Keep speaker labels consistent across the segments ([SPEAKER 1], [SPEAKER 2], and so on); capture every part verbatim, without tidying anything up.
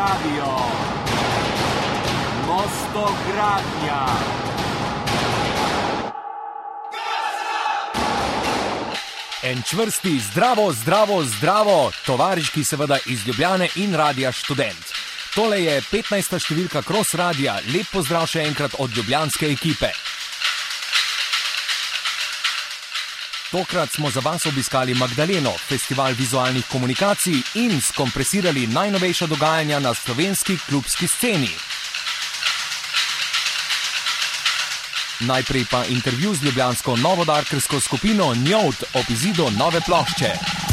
[SPEAKER 1] Radio Mostogradnja. En čvrsti zdravo, zdravo, zdravo, tovariški seveda iz Ljubljane in Radia Študent. Tole je petnajsta številka Cross Radia, lep pozdrav še enkrat od ljubljanske ekipe. Tokrat smo za vas obiskali Magdaleno, festival vizualnih komunikacij in skompresirali najnovejša dogajanja na slovenski klubski sceni. Najprej pa intervju z ljubljansko novodarkarsko skupino Njot ob izidu nove plošče.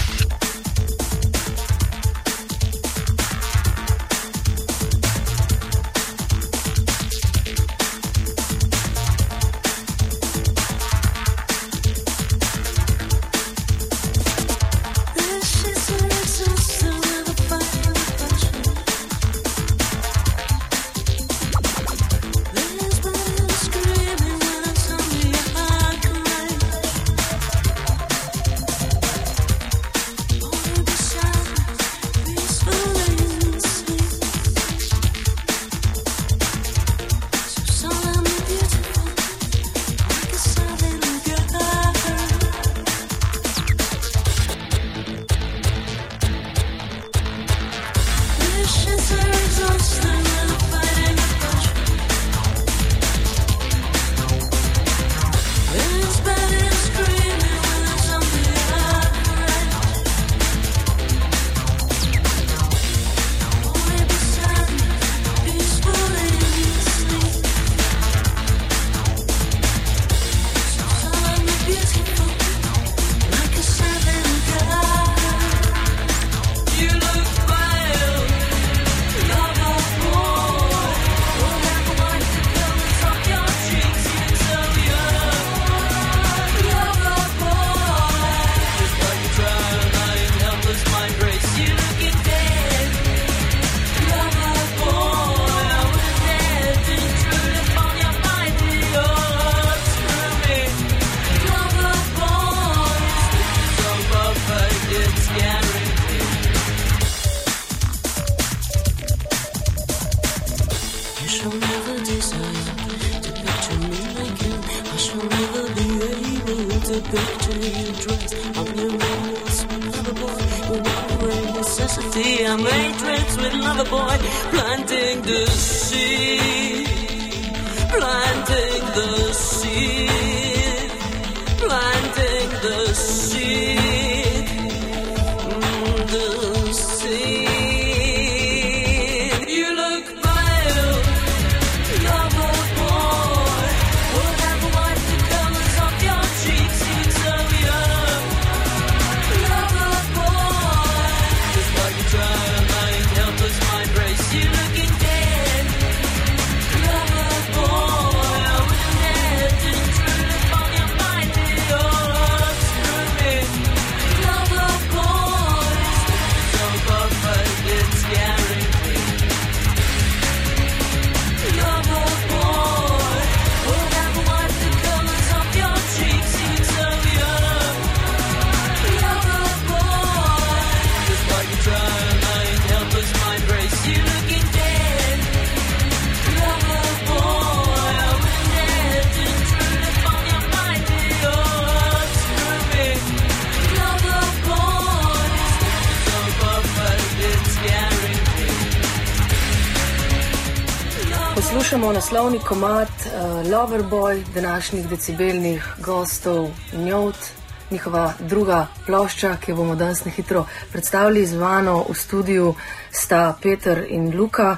[SPEAKER 2] Poslušamo naslovni komad uh, Loverboy današnjih decibelnih gostov Njot, njihova druga plošča, ki jo bomo danes nehitro predstavili z vano v studiu, sta Peter in Luka.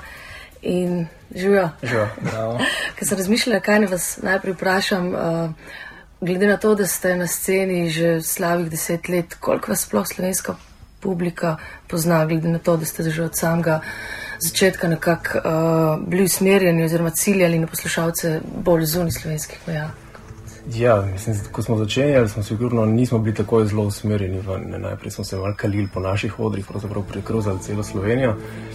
[SPEAKER 2] In živijo.
[SPEAKER 3] Živijo, bravo.
[SPEAKER 2] Ker sem razmišljala, kaj ne vas najprej vprašam, uh, glede na to, da ste na sceni že slavih deset let, koliko vas sploh slovenska publika pozna, glede na to, da ste že od samega začetka nekako uh, bili usmerjeni oziroma ciljali na poslušalce bolj zunaj slovenskih meja?
[SPEAKER 3] Ja, mislim, ko smo začenjali, smo sigurno nismo bili tako zelo usmerjeni. Najprej smo se malo kalili po naših odrih, pravzaprav prekruzali celo Slovenijo.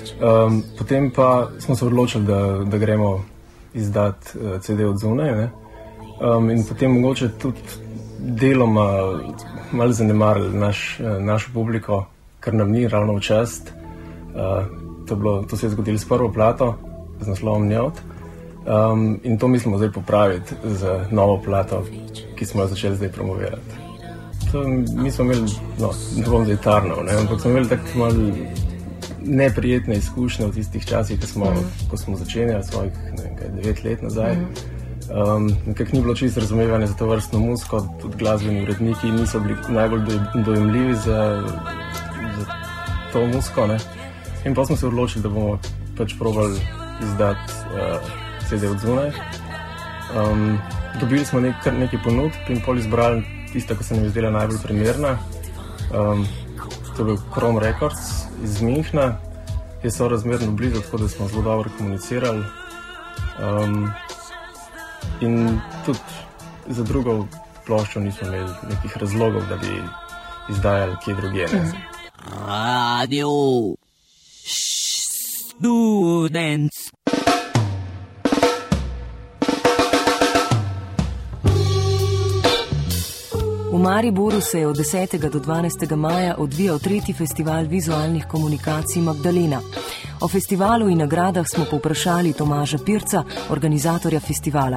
[SPEAKER 3] Um, potem pa smo se odločili, da, da gremo izdati uh, C D od zunaj. Ne? Um, in potem mogoče tudi deloma malo zanemarili naš, uh, našo publiko, kar nam ni ravno v čast. Uh, to, bilo, to se je zgodilo s prvo plato, z naslovom Njot. Um, in to mislimo zdaj popraviti z novo plato, ki smo jo začeli zdaj promovirati. To, mi smo imeli, no, ne bom zdaj tarnov, ne, ampak smo imeli tako malo neprijetne izkušnje v tistih časih, ko smo, mm. ko smo začenjali svojih, ne vem kaj, devet let nazaj. Mm. Um, nekako ni bilo čisto razumevanje za to vrstno muziko, tudi glasbeni uredniki niso bili najbolj dojemljivi za, za to muziko, ne. In pa smo se odločili, da bomo pač probali izdati uh, C D od zunaj. Um, dobili smo nek, nekaj ponudb in pol izbrali tista, ki se nam je zdela najbolj primerna. Um, to je bil Chrome Records iz Münchna, ki so razmerno blizu, tako da smo zelo dobro komunicirali. Um, in tudi za drugo ploščo nismo imeli nekih razlogov, da bi izdajali kje drugje. Ne?
[SPEAKER 4] Radio Students.
[SPEAKER 5] V Mariboru se je od desetega do dvanajstega maja odvijal tretji festival vizualnih komunikacij Magdalena. O festivalu in nagradah smo povprašali Tomaža Pirca, organizatorja festivala.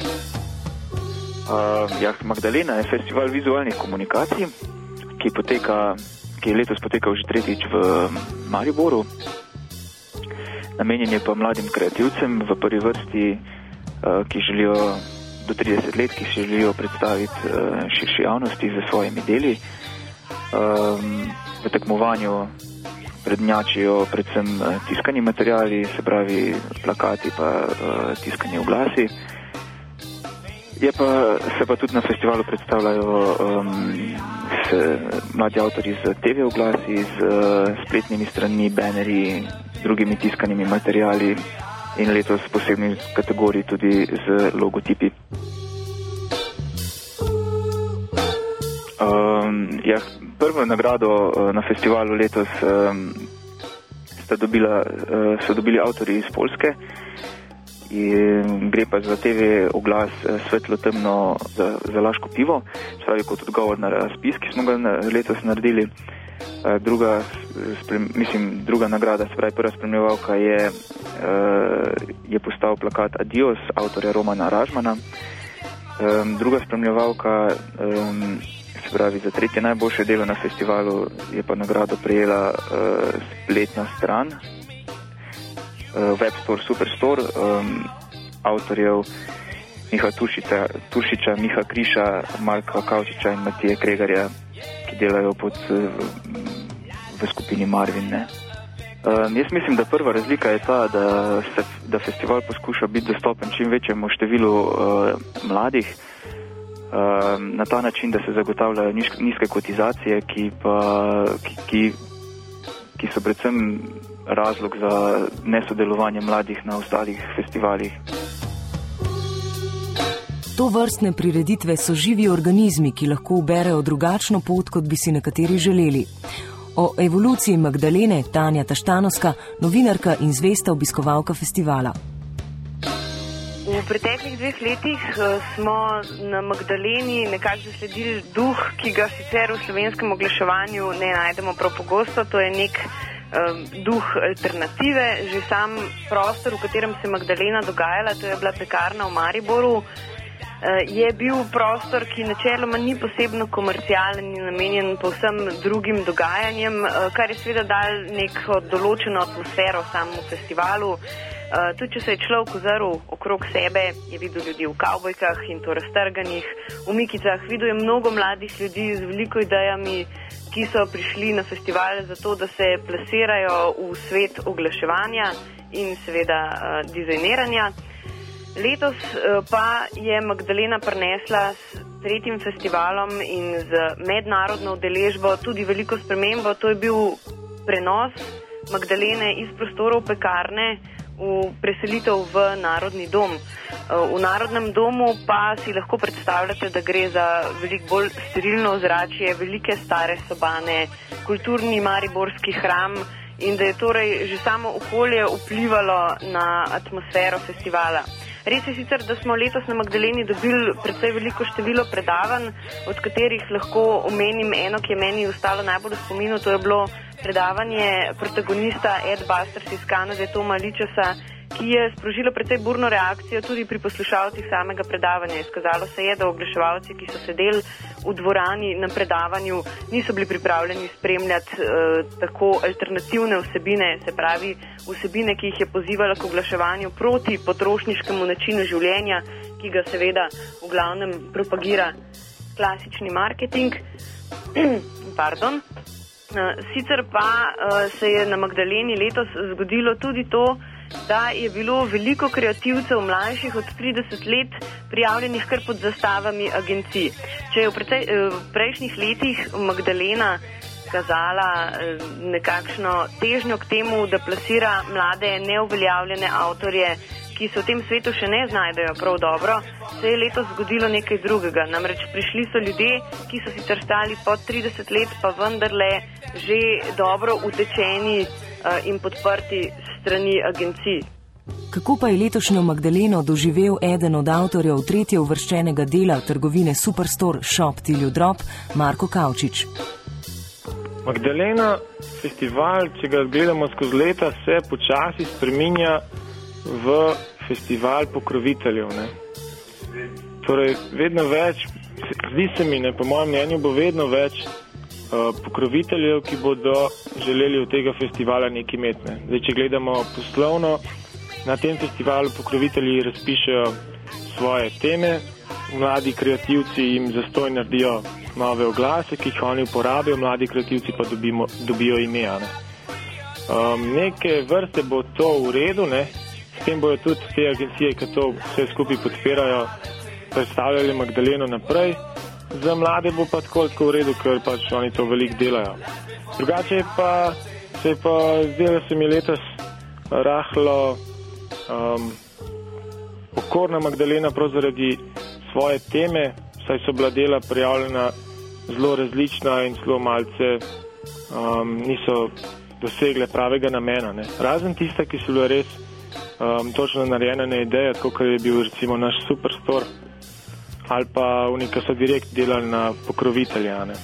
[SPEAKER 6] Uh, ja, Magdalena je festival vizualnih komunikacij, ki, poteka, ki je letos potekal že tretjič v Mariboru. Namenjen je pa mladim kreativcem v prvi vrsti, uh, ki želijo do trideset let, ki si želijo predstaviti uh, širši javnosti z svojimi deli. Um, v tekmovanju prednjačijo predvsem uh, tiskani materiali, se pravi plakati pa uh, tiskani oglasi. Je pa, se pa tudi na festivalu predstavljajo um, se, mladi avtori z T V oglasi, z uh, spletnimi stranmi, banerji, drugimi tiskanimi materiali in letos posebnih kategorij tudi z logotipi. Um, ja, prvo nagrado uh, na festivalu letos um, sta dobila, uh, so dobili avtori iz Poljske. In gre pa za T V oglas svetlo-temno za, za Laško pivo, spravi kot odgovor na razpis, ki smo ga letos naredili. Druga, sprem, mislim, druga nagrada, spravi prva spremljevalka je, je postal plakat Adios avtorja Romana Ražmana. Druga spremljevalka, se pravi za tretje najboljše delo na festivalu, je pa nagrado prejela spletna stran Webstore Superstore, um, avtorjev Miha Turšiča, Turšiča, Miha Kriša, Marka Kavčiča in Matije Kregarja, ki delajo pod, v, v skupini Marvin. Ne. Um, jaz mislim, da prva razlika je ta, da, se, da festival poskuša biti dostopen čim večjemu številu uh, mladih, um, na ta način, da se zagotavljajo nizke kotizacije, ki, pa, ki, ki, ki so predvsem razlog za nesodelovanje mladih na ostalih festivalih.
[SPEAKER 5] To vrstne prireditve so živi organizmi, ki lahko uberejo drugačno pot, kot bi si nekateri želeli. O evoluciji Magdalene Tanja Taštanovska, novinarka in zvesta obiskovalka festivala.
[SPEAKER 7] V preteklih dveh letih smo na Magdaleni nekako zasledili duh, ki ga sicer v slovenskem oglaševanju ne najdemo prav pogosto. To je nek duh alternative. Že sam prostor, v katerem se Magdalena dogajala, to je bila pekarna v Mariboru, je bil prostor, ki načeloma ni posebno komercialen in namenjen povsem drugim dogajanjem, kar je seveda dal neko določeno atmosfero samemu festivalu. Tudi če se je človek ozrl okrog sebe, je videl ljudi v kavbojkah in to raztrganih, v mikicah, videl je mnogo mladih ljudi z veliko idejami, ki so prišli na festival zato, da se plasirajo v svet oglaševanja in seveda uh, dizajniranja. Letos uh, pa je Magdalena prinesla s tretjim festivalom in z mednarodno udeležbo tudi veliko spremembo. To je bil prenos Magdalene iz prostorov pekarne v preselitev v Narodni dom. V Narodnem domu pa si lahko predstavljate, da gre za veliko bolj sterilno ozračje, velike stare sobane, kulturni mariborski hram in da je torej že samo okolje vplivalo na atmosfero festivala. Res je sicer, da smo letos na Magdaleni dobili precej veliko število predavanj, od katerih lahko omenim eno, ki je meni ostalo najbolj v spominu. To je bilo predavanje protagonista Ed Busters iz Kanade, Toma Ličesa, ki je sprožilo precej burno reakcijo tudi pri poslušalcih samega predavanja. Izkazalo se je, da oglaševalci, ki so sedeli v dvorani na predavanju, niso bili pripravljeni spremljati eh, tako alternativne vsebine, se pravi vsebine, ki jih je pozivala k oglaševanju proti potrošniškemu načinu življenja, ki ga seveda v glavnem propagira klasični marketing. Pardon. Sicer pa uh, se je na Magdaleni letos zgodilo tudi to, da je bilo veliko kreativcev mlajših od trideset let prijavljenih kar pod zastavami agencij. Če je v, precej, v prejšnjih letih Magdalena kazala nekakšno težnjo k temu, da plasira mlade neuveljavljene avtorje, ki se v tem svetu še ne znajdejo prav dobro, se je letos zgodilo nekaj drugega. Namreč prišli so ljudje, ki so sicer stali pod trideset let, pa vendarle že dobro utečeni uh, in podprti strani agencij.
[SPEAKER 5] Kako pa je letošnjo Magdaleno doživel eden od avtorjev tretje uvrščenega dela trgovine Superstore Shop Tilju Drop, Marko Kavčič?
[SPEAKER 8] Magdalena festival, če ga gledamo skozi leta, se počasi spreminja v festival pokroviteljev. Ne? Torej, vedno več, zdi se mi, ne, po mojem mnenju, bo vedno več uh, pokroviteljev, ki bodo želeli od tega festivala nekaj imeti. Ne? Zdaj, če gledamo poslovno, na tem festivalu pokrovitelji razpišejo svoje teme, mladi kreativci jim zastoj naredijo nove oglase, ki jih oni uporabijo, mladi kreativci pa dobimo, dobijo ime. Ne? Um, neke vrste bo to v redu, ne? S tem bojo tudi te agencije, ki to vse skupaj podpirajo, predstavljali Magdaleno naprej. Za mlade bo pa tako, tako v redu, ker pač oni to veliko delajo. Drugače pa se je pa zdelo se mi letos rahlo um, okorna Magdalena prav zaradi svoje teme, saj so bila dela prijavljena zelo različna in zelo malce um, niso dosegle pravega namena. Ne. Razen tista, ki so bile res Um, točno narejena na ideja, tako kot je bil recimo naš Superstore ali pa oni, ki so direkt delali na pokrovitelja. Ne.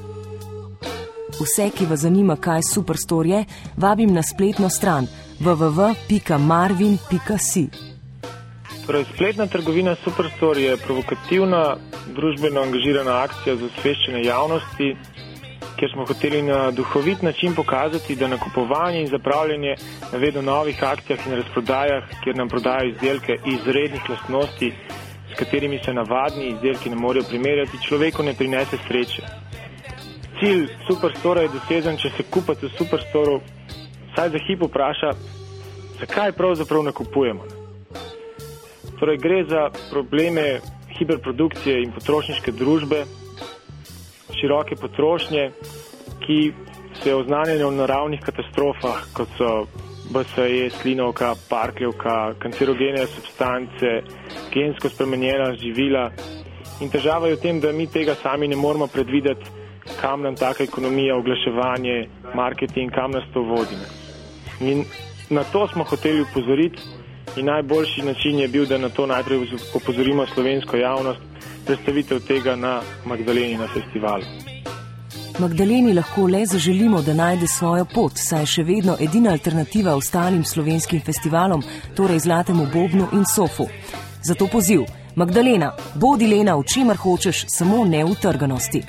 [SPEAKER 5] Vse, ki vas zanima, kaj Superstore je, vabim na spletno stran w w w pika marvin pika si.
[SPEAKER 8] Torej, spletna trgovina Superstore je provokativna, družbeno angažirana akcija za osveščanje javnosti, kjer smo hoteli na duhovit način pokazati, da nakupovanje in zapravljanje na vedno novih akcijah in razprodajah, kjer nam prodajajo izdelke izrednih lastnosti, s katerimi se navadni izdelki ne morejo primerjati, človeku ne prinese sreče. Cilj Superstore je dosežen, če se kupec v Superstore vsaj za hip vpraša, zakaj pravzaprav nakupujemo. Torej, gre za probleme hiperprodukcije in potrošniške družbe, široke potrošnje, ki se oznanjajo v naravnih katastrofah, kot so B S E, slinovka, parkljevka, kancerogene substance, gensko spremenjena živila. In težava je v tem, da mi tega sami ne moremo predvideti, kam nam taka ekonomija, oglaševanje, marketing, kam nas to vodi. In na to smo hoteli upozoriti in najboljši način je bil, da na to najprej opozorimo slovensko javnost, predstavitev tega na Magdaleni na festivalu.
[SPEAKER 5] Magdaleni lahko le zaželimo, da najde svojo pot, saj je še vedno edina alternativa ostalim slovenskim festivalom, torej Zlatemu bobnu in Sofu. Zato poziv, Magdalena, bodi lena v čemer hočeš, samo ne v trganosti.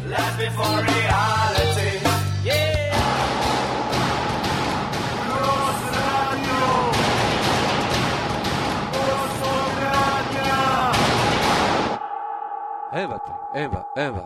[SPEAKER 9] Eva, Eva, Eva.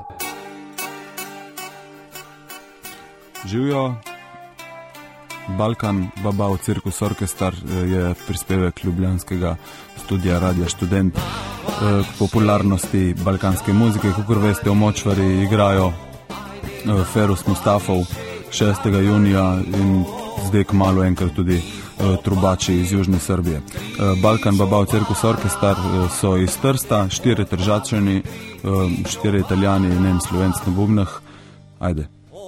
[SPEAKER 10] Živijo. Balkan Babao Cirkus Orkestar je prispevek ljubljanskega studija Radia Študent k popularnosti balkanske muzike. Kakor veste, v Močvari igrajo Ferus Mustafov šestega junija in zdaj kmalu enkrat tudi trubači iz Južne Srbije. Balkan Babao Cirkus Orkestar so iz Trsta, štiri Tržačani, štiri Italijani in en Slovenc na bubnah. Ajde.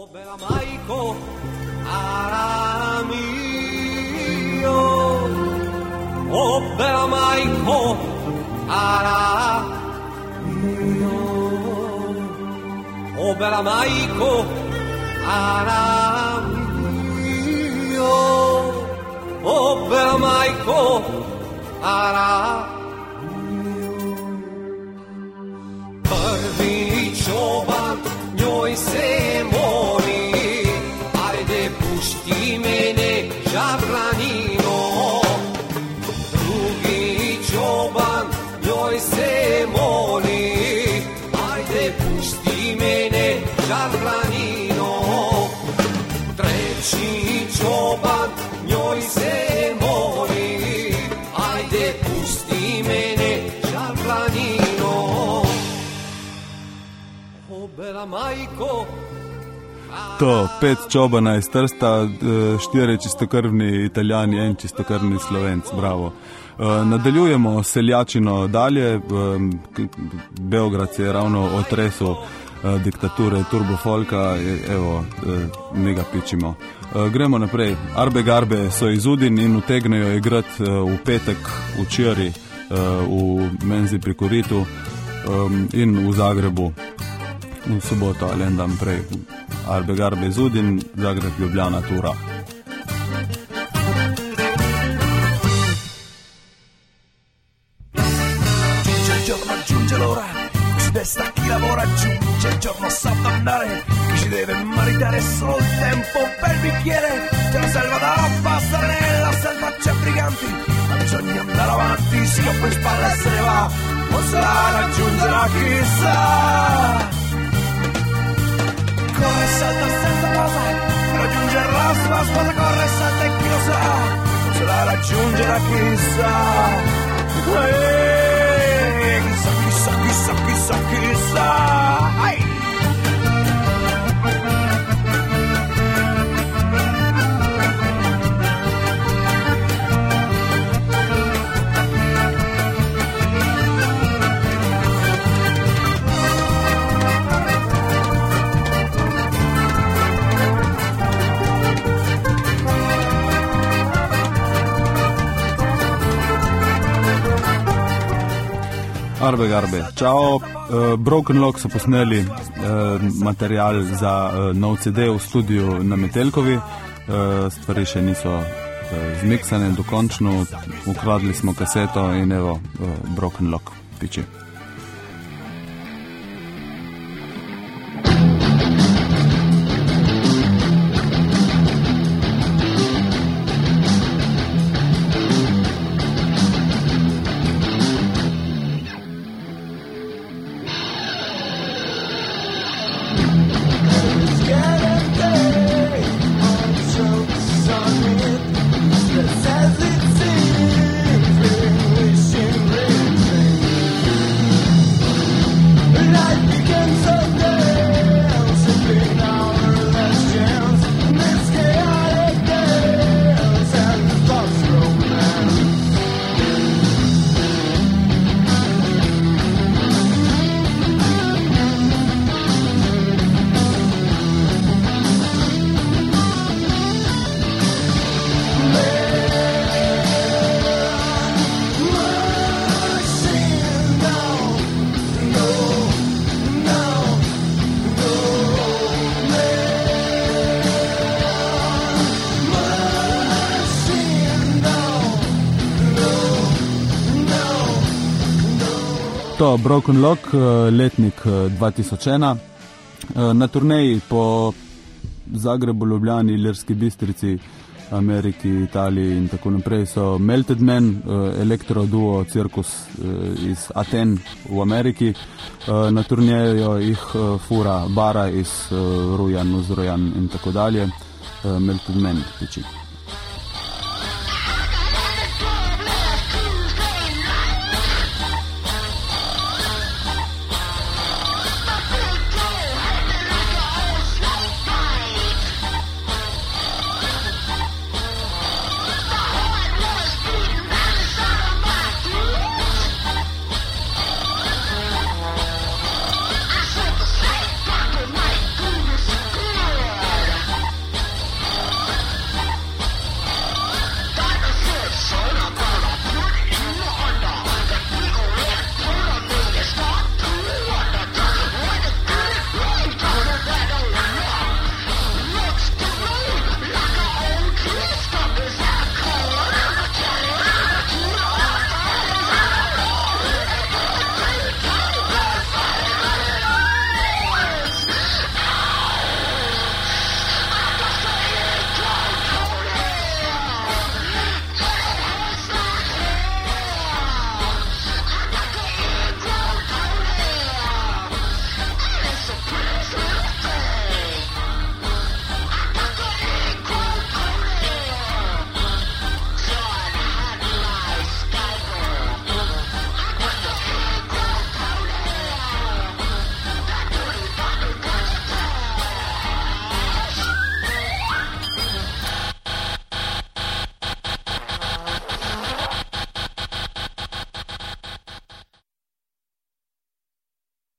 [SPEAKER 11] Oh, bella Maiko, ara mio. Oh, bella Maiko, ara mio. oh bella majko, ara. Prvi čoban njoj se moli, ajde pušti mene žabranino. Drugi čoban njoj se moli, ajde pušti mene žabranino. Treći čoban njoj se moli, ajde pusti mene žabranino. O bela majko.
[SPEAKER 10] To, pet čobana iz Trsta, štiri čistokrvni Italijani, en čistokrvni Slovenc, bravo. Nadaljujemo seljačino dalje, Beograd se je ravno otresel diktature turbofolka, evo, mi ga pičimo. Gremo naprej. Arbe Garbe so iz Udin in utegnejo igrati v petek včeraj v Menzi pri Koritu in v Zagrebu v soboto ali en dan prej. Arbe Garbe iz Udin, Zagreb, Ljubljana, tura.
[SPEAKER 12] Sta chi lavora giunge il giorno sa tornare, chi ci deve maritare solo il tempo per bicchiere, te la selva da passare nella selva c'è briganti, ma bisogna andare avanti, schioppa in spalla e se ne va, non se la raggiungerà chissà. Corre e salta senza pausa per raggiungere la sua sposa, corre e salta e chi lo sa, non se la raggiungerà chissà. Eeeh, chissà, chissà, chissà, chissà, chissà. Ai!
[SPEAKER 10] Arbe Garbe, čao. Uh, Broken Lock so posneli uh, material za uh, nov C D v studiu na Metelkovi. Uh, stvari še niso uh, zmiksane dokončno. Ukradli smo kaseto in evo, uh, Broken Lock, piči. To Broken Lock, letnik dva tisoč ena. Na turneji po Zagrebu, Ljubljani, Ilirski Bistrici, Ameriki, Italiji in tako naprej so Melted Man, elektroduo Cirkus iz Aten v Ameriki. Na turnejo jih fura Bara iz Rujan, Uzrojan in tako dalje. Melted Man, piči.